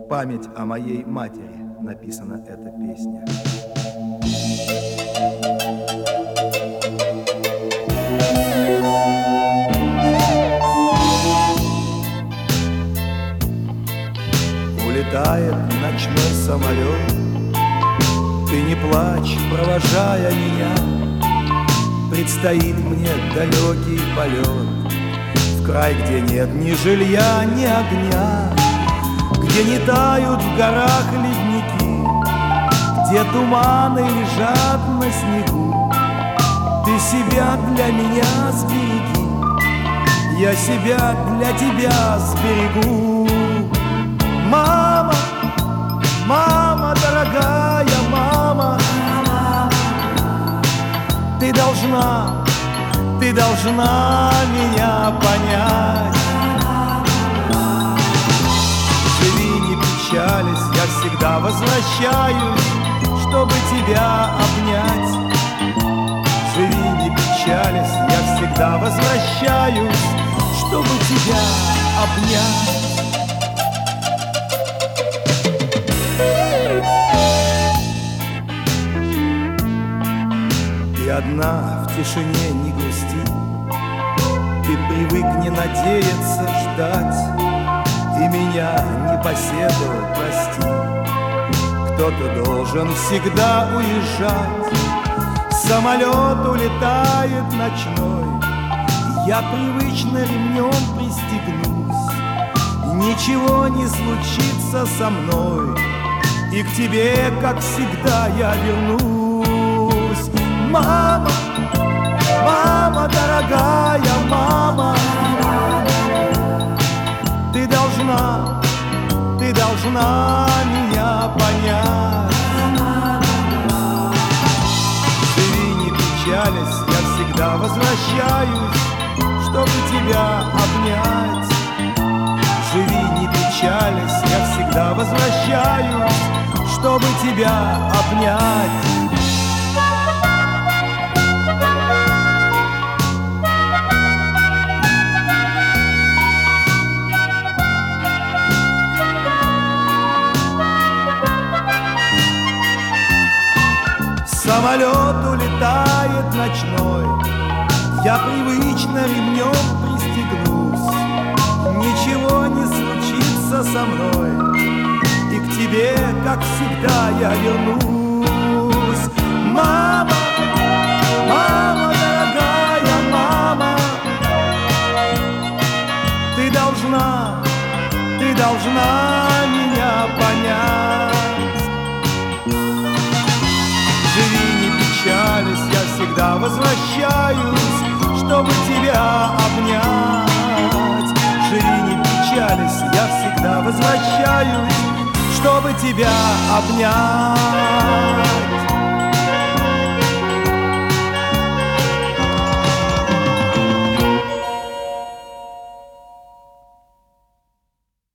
память о моей матери написана эта песня. Улетает ночной самолет, ты не плачь, провожая меня. Предстоит мне далекий полет в край, где нет ни жилья, ни огня, где не тают в горах ледники, где туманы лежат на снегу. Ты себя для меня сбереги, я себя для тебя сберегу. Мама, мама, дорогая мама, ты должна меня понять. Живи, не печались, я всегда возвращаюсь, чтобы тебя обнять. Живи, не печались, я всегда возвращаюсь, чтобы тебя обнять. Ты одна в тишине, не грусти, ты привыкни надеяться, ждать, и меня, непоседу, прости. Кто-то должен всегда уезжать, самолет улетает ночной, я привычно ремнем пристегнусь, ничего не случится со мной, и к тебе, как всегда, я вернусь. Мама, мама, дорогая мама, ты должна меня понять. Живи, не печались, я всегда возвращаюсь, чтобы тебя обнять. Живи, не печались, я всегда возвращаюсь, чтобы тебя обнять. Самолет улетает ночной, я привычно ремнем пристегнусь, ничего не случится со мной, и к тебе, как всегда, я вернусь. Мама, мама, дорогая мама, ты должна меня понять. Живи, не печались, я всегда возвращаюсь, чтобы тебя обнять. Живи, не печались, я всегда возвращаюсь, чтобы тебя обнять.